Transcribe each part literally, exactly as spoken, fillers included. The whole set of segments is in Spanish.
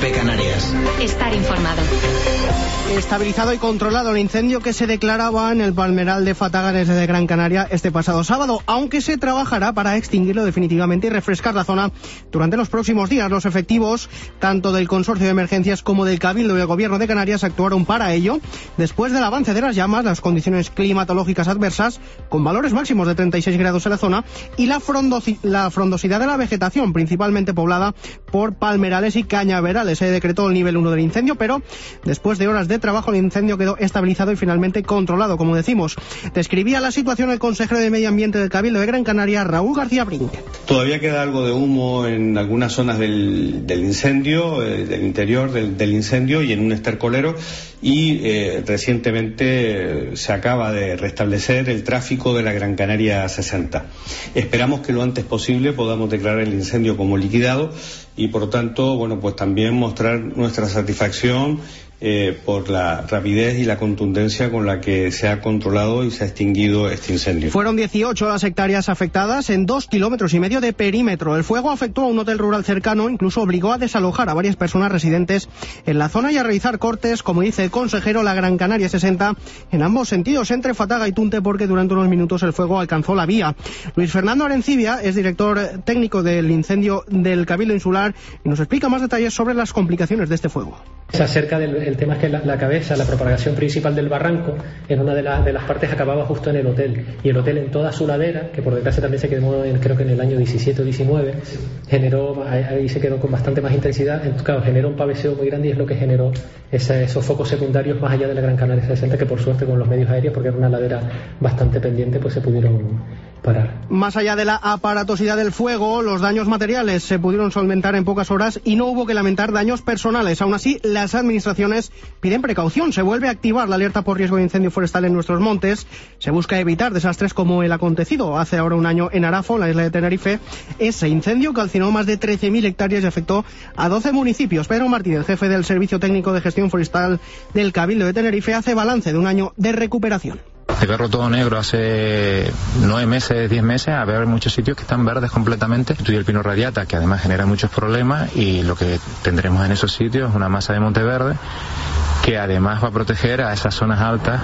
COPE Canarias. Estar informado. Estabilizado y controlado el incendio que se declaraba en el palmeral de Fataganes de Gran Canaria este pasado sábado, aunque se trabajará para extinguirlo definitivamente y refrescar la zona durante los próximos días. Los efectivos, tanto del Consorcio de Emergencias como del Cabildo y el Gobierno de Canarias, actuaron para ello. Después del avance de las llamas, las condiciones climatológicas adversas, con valores máximos de treinta y seis grados en la zona, y la, frondosi- la frondosidad de la vegetación, principalmente poblada por palmerales y cañaverales. Se decretó el nivel uno del incendio, pero después de horas de trabajo el incendio quedó estabilizado y finalmente controlado, como decimos. Describía la situación el consejero de Medio Ambiente del Cabildo de Gran Canaria, Raúl García Brink. Todavía queda algo de humo en algunas zonas del, del incendio, eh, del interior del, del incendio y en un estercolero, y eh, recientemente se acaba de restablecer el tráfico de la Gran Canaria sesenta. Esperamos que lo antes posible podamos declarar el incendio como liquidado y, por lo tanto, bueno, pues también mostrar nuestra satisfacción Eh, por la rapidez y la contundencia con la que se ha controlado y se ha extinguido este incendio. Fueron dieciocho las hectáreas afectadas en dos kilómetros y medio de perímetro. El fuego afectó a un hotel rural cercano, incluso obligó a desalojar a varias personas residentes en la zona y a realizar cortes, como dice el consejero, la Gran Canaria sesenta, en ambos sentidos, entre Fataga y Tunte, porque durante unos minutos el fuego alcanzó la vía. Luis Fernando Arencibia es director técnico del incendio del Cabildo Insular y nos explica más detalles sobre las complicaciones de este fuego. Se acerca del el tema es que la, la cabeza, la propagación principal del barranco, en una de, la, de las partes acababa justo en el hotel, y el hotel en toda su ladera, que por desgracia también se quedó en, creo que en el año diecisiete o diecinueve, generó, ahí se quedó con bastante más intensidad. Entonces, claro, generó un paveseo muy grande y es lo que generó esa, esos focos secundarios más allá de la Gran Canaria sesenta, que por suerte con los medios aéreos, porque era una ladera bastante pendiente, pues se pudieron parar. Más allá de la aparatosidad del fuego, los daños materiales se pudieron solventar en pocas horas y no hubo que lamentar daños personales. Aún así, las administraciones piden precaución. Se vuelve a activar la alerta por riesgo de incendio forestal en nuestros montes. Se busca evitar desastres como el acontecido hace ahora un año en Arafo, la isla de Tenerife. Ese incendio calcinó más de trece mil hectáreas y afectó a doce municipios. Pedro Martínez, jefe del Servicio Técnico de Gestión Forestal del Cabildo de Tenerife, hace balance de un año de recuperación. De verlo todo negro hace nueve meses, diez meses, a ver muchos sitios que están verdes completamente. Estudio el pino radiata, que además genera muchos problemas, y lo que tendremos en esos sitios es una masa de monte verde que además va a proteger a esas zonas altas,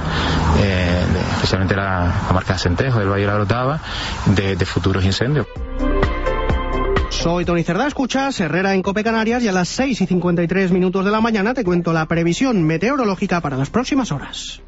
eh, de, especialmente la comarca de Centejo, del Valle de la Orotava, de, de futuros incendios. Soy Tony Cerdá, escuchas Herrera en COPE Canarias, y a las seis y cincuenta y tres minutos de la mañana te cuento la previsión meteorológica para las próximas horas.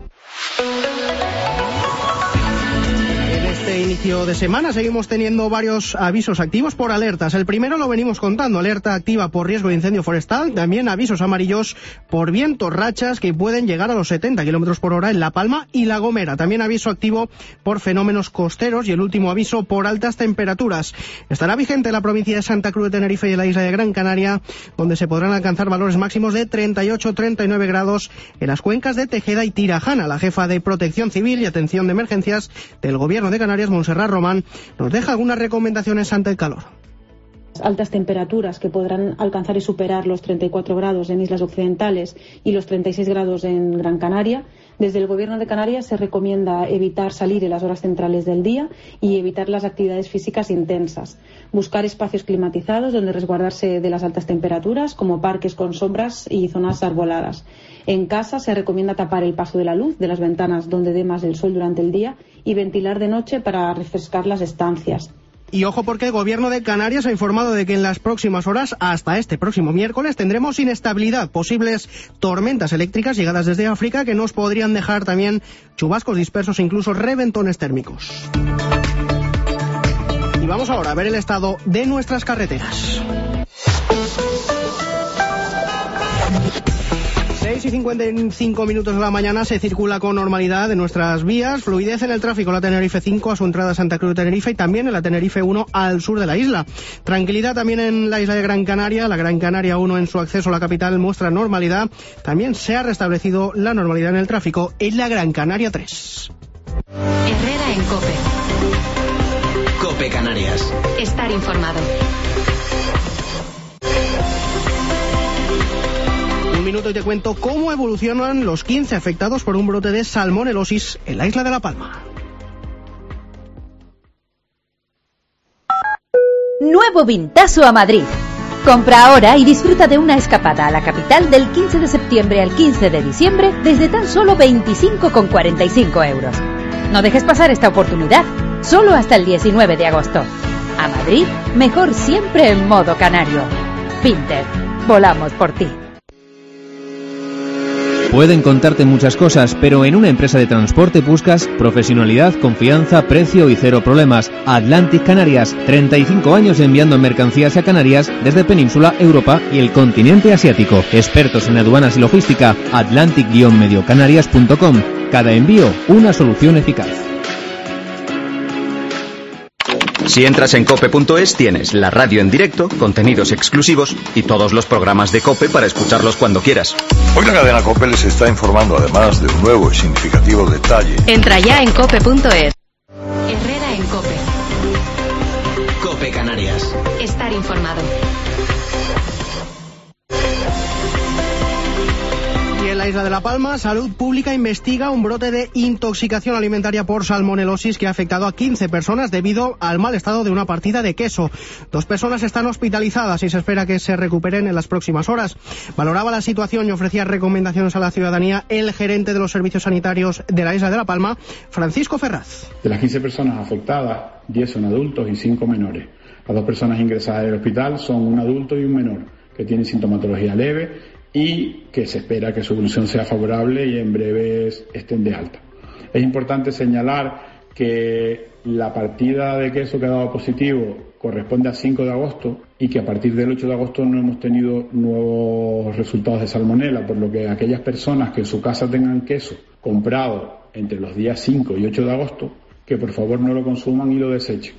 En este inicio de semana seguimos teniendo varios avisos activos por alertas. El primero lo venimos contando, alerta activa por riesgo de incendio forestal, también avisos amarillos por vientos rachas que pueden llegar a los setenta kilómetros por hora en La Palma y La Gomera. También aviso activo por fenómenos costeros y el último aviso por altas temperaturas. Estará vigente en la provincia de Santa Cruz de Tenerife y en la isla de Gran Canaria, donde se podrán alcanzar valores máximos de treinta y ocho a treinta y nueve grados en las cuencas de Tejeda y Tirajana. La jefa de Protección Civil y Atención de Emergencias del Gobierno de Canarias, Montserrat Román, nos deja algunas recomendaciones ante el calor. Altas temperaturas que podrán alcanzar y superar los treinta y cuatro grados en islas occidentales y los treinta y seis grados en Gran Canaria. Desde el Gobierno de Canarias se recomienda evitar salir en las horas centrales del día y evitar las actividades físicas intensas. Buscar espacios climatizados donde resguardarse de las altas temperaturas, como parques con sombras y zonas arboladas. En casa se recomienda tapar el paso de la luz de las ventanas donde dé más el sol durante el día y ventilar de noche para refrescar las estancias. Y ojo, porque el Gobierno de Canarias ha informado de que en las próximas horas, hasta este próximo miércoles, tendremos inestabilidad, posibles tormentas eléctricas llegadas desde África que nos podrían dejar también chubascos dispersos e incluso reventones térmicos. Y vamos ahora a ver el estado de nuestras carreteras. seis y cincuenta y cinco minutos de la mañana, se circula con normalidad en nuestras vías, fluidez en el tráfico en la Tenerife cinco a su entrada a Santa Cruz de Tenerife y también en la Tenerife uno al sur de la isla. Tranquilidad también en la isla de Gran Canaria, la Gran Canaria uno en su acceso a la capital muestra normalidad. También se ha restablecido la normalidad en el tráfico en la Gran Canaria tres. Herrera en COPE. COPE Canarias. Estar informado. Un minuto y te cuento cómo evolucionan los quince afectados por un brote de salmonelosis en la isla de La Palma. Nuevo Vintazo a Madrid. Compra ahora y disfruta de una escapada a la capital del quince de septiembre al quince de diciembre desde tan solo veinticinco con cuarenta y cinco euros. No dejes pasar esta oportunidad, solo hasta el diecinueve de agosto. A Madrid, mejor siempre en modo canario. Pinter, volamos por ti. Pueden contarte muchas cosas, pero en una empresa de transporte buscas profesionalidad, confianza, precio y cero problemas. Atlantic Canarias, treinta y cinco años enviando mercancías a Canarias desde Península, Europa y el continente asiático. Expertos en aduanas y logística, atlantic guion medio canarias punto com. Cada envío, una solución eficaz. Si entras en cope punto es tienes la radio en directo, contenidos exclusivos y todos los programas de COPE para escucharlos cuando quieras. Hoy la cadena COPE les está informando además de un nuevo y significativo detalle. Entra ya en cope punto es. Herrera en COPE. COPE Canarias. Estar informado. En la isla de La Palma, Salud Pública investiga un brote de intoxicación alimentaria por salmonelosis que ha afectado a quince personas debido al mal estado de una partida de queso. Dos personas están hospitalizadas y se espera que se recuperen en las próximas horas. Valoraba la situación y ofrecía recomendaciones a la ciudadanía el gerente de los servicios sanitarios de la isla de La Palma, Francisco Ferraz. De las quince personas afectadas, diez son adultos y cinco menores. Las dos personas ingresadas en el hospital son un adulto y un menor que tienen sintomatología leve y que se espera que su evolución sea favorable y en breve estén de alta. Es importante señalar que la partida de queso que ha dado positivo corresponde a cinco de agosto y que a partir del ocho de agosto no hemos tenido nuevos resultados de salmonela, por lo que aquellas personas que en su casa tengan queso comprado entre los días cinco y ocho de agosto, que por favor no lo consuman y lo desechen.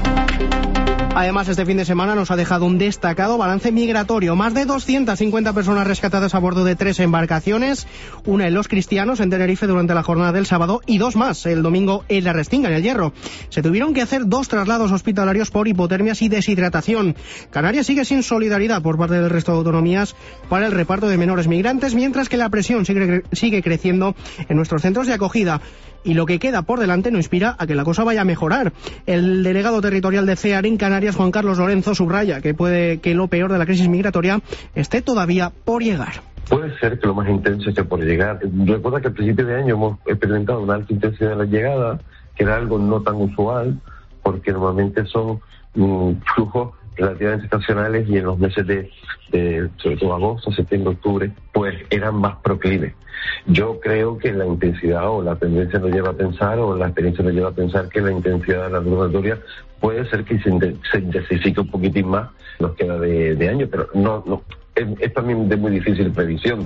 Además, este fin de semana nos ha dejado un destacado balance migratorio. Más de doscientas cincuenta personas rescatadas a bordo de tres embarcaciones, una en Los Cristianos, en Tenerife, durante la jornada del sábado, y dos más el domingo en La Restinga, en El Hierro. Se tuvieron que hacer dos traslados hospitalarios por hipotermias y deshidratación. Canarias sigue sin solidaridad por parte del resto de autonomías para el reparto de menores migrantes, mientras que la presión sigue, sigue creciendo en nuestros centros de acogida. Y lo que queda por delante no inspira a que la cosa vaya a mejorar. El delegado territorial de CEAR en Canarias, Juan Carlos Lorenzo, subraya que puede que lo peor de la crisis migratoria esté todavía por llegar. Puede ser que lo más intenso esté por llegar. Recuerda que al principio de año hemos experimentado una alta intensidad en la llegada, que era algo no tan usual, porque normalmente son mmm, flujos relativamente estacionales y en los meses de, de, sobre todo agosto, septiembre, octubre, pues eran más proclives. Yo creo que la intensidad o la tendencia nos lleva a pensar, o la experiencia nos lleva a pensar que la intensidad de la migratoria puede ser que se, se intensifique un poquitín más, nos queda de, de año, pero no, no es, es también de muy difícil previsión.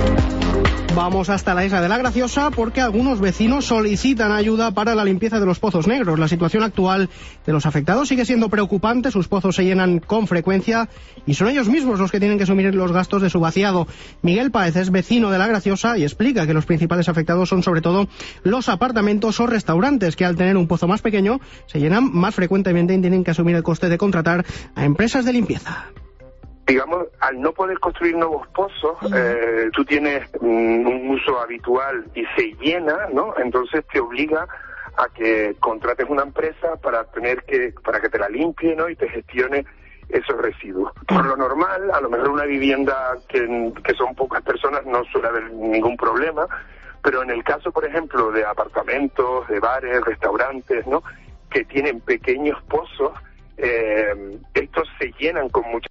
Vamos hasta la isla de La Graciosa porque algunos vecinos solicitan ayuda para la limpieza de los pozos negros. La situación actual de los afectados sigue siendo preocupante, sus pozos se llenan con frecuencia y son ellos mismos los que tienen que asumir los gastos de su vaciado. Miguel Páez es vecino de La Graciosa y explica que los principales afectados son sobre todo los apartamentos o restaurantes que al tener un pozo más pequeño se llenan más frecuentemente y tienen que asumir el coste de contratar a empresas de limpieza. Digamos, al no poder construir nuevos pozos, eh, tú tienes un, un uso habitual y se llena, ¿no? Entonces te obliga a que contrates una empresa para tener que, para que te la limpie, ¿no? Y te gestione esos residuos. Por lo normal, a lo mejor una vivienda que, que son pocas personas no suele haber ningún problema, pero en el caso, por ejemplo, de apartamentos, de bares, restaurantes, ¿no? Que tienen pequeños pozos, Eh, estos se llenan con mucha